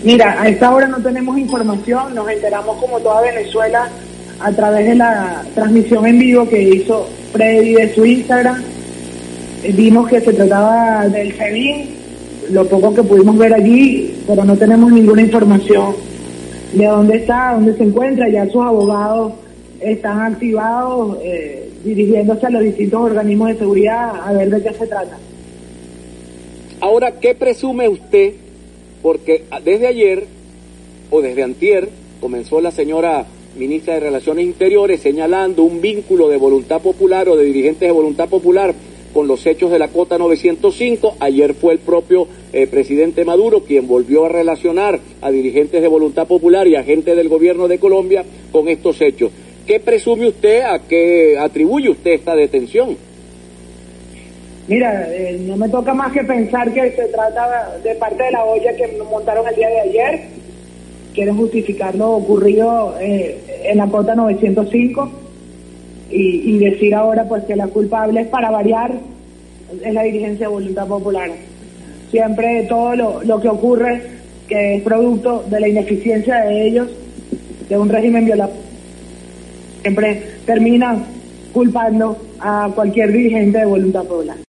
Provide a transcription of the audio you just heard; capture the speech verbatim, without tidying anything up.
Mira, a esta hora no tenemos información, nos enteramos como toda Venezuela a través de la transmisión en vivo que hizo Freddy de su Instagram. Eh, Vimos que se trataba del SEBIN, lo poco que pudimos ver allí, pero no tenemos ninguna información de dónde está, dónde se encuentra. Ya sus abogados están activados, eh, dirigiéndose a los distintos organismos de seguridad a ver de qué se trata. Ahora, ¿qué presume usted? Porque desde ayer, o desde antier, comenzó la señora ministra de Relaciones Interiores señalando un vínculo de voluntad popular o de dirigentes de voluntad popular con los hechos de la Cota novecientos cinco. Ayer fue el propio eh, presidente Maduro quien volvió a relacionar a dirigentes de voluntad popular y a gente del gobierno de Colombia con estos hechos. ¿Qué presume usted, a qué atribuye usted esta detención? Mira, eh, no me toca más que pensar que se trata de parte de la olla que montaron el día de ayer. Quieren justificar lo ocurrido eh, en la Cota novecientos cinco y, y decir ahora pues que la culpable es, para variar, es la dirigencia de Voluntad Popular. Siempre todo lo, lo que ocurre, que es producto de la ineficiencia de ellos, de un régimen violatorio, siempre termina culpando a cualquier dirigente de Voluntad Popular.